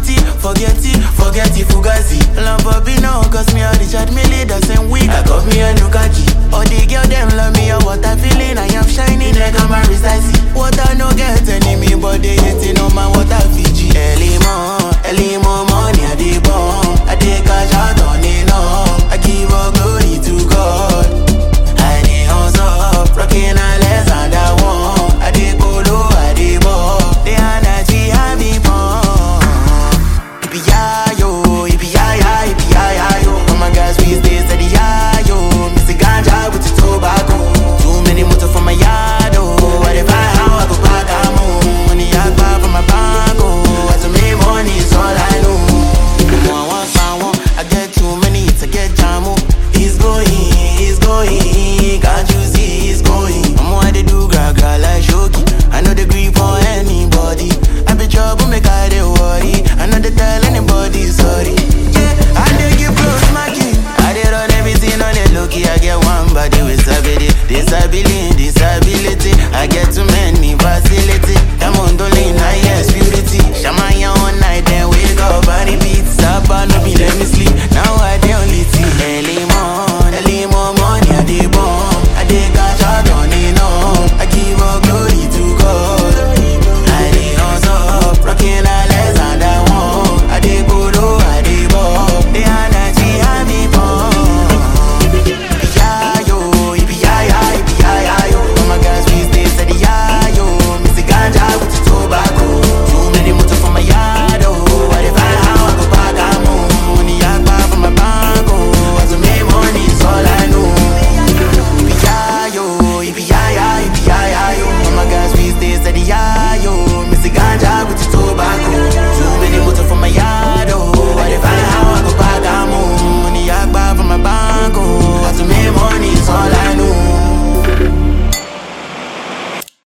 Monty, forget it, Fugazi. Lamborghini now, cause me a Richard Mille the same week. I got me a new khaki. All the girl them love me, what I feeling, I am shining like I'm a Rizzi. What I no get enemy, but they hating on my water Fiji. Early more money, I dey bomb. I dey cash out on it now. I give all glory to God. I dey hustle, rocking a less and I want. I dey polo, I dey ball. They energy have me bomb. Yippee-yi-yo. All my guys we stay steady, yo. Mr. Ganja with the tobacco. Too many motor from my yard, oh. What if I how I go back, I'm home. Money I buy from my bank, oh. As I make money is all I know. I get too many hits, I get jamo. He's going, can't you see he's going? I'm what they do, gra like Shoki. I know they grip on anybody. I be trouble, make I they worry. I know they tell anybody sorry. Yeah, I dey give close marking. I dey run everything on the low-key. I get one body with disability. I get too many facility. I'm on the lean, highest purity. Shamaya all night, then wake up and repeat. Sapa no be let me sleep. Now I dey only see early more money. I dey bomb. I dey cash out on it now. I give all glory to God. I dey hustle, rocking a less and I want. I dey polo, I dey ball. The energy I be born. Yippee-yi-yo. All my guys we stay steady, yo. Mr. Ganja with the tobacco. Too many motor from my yard, oh. What if I how I go back, I'm home. Money I buy from my bank, oh. As I make money is all I know. Yippee-yi-yo.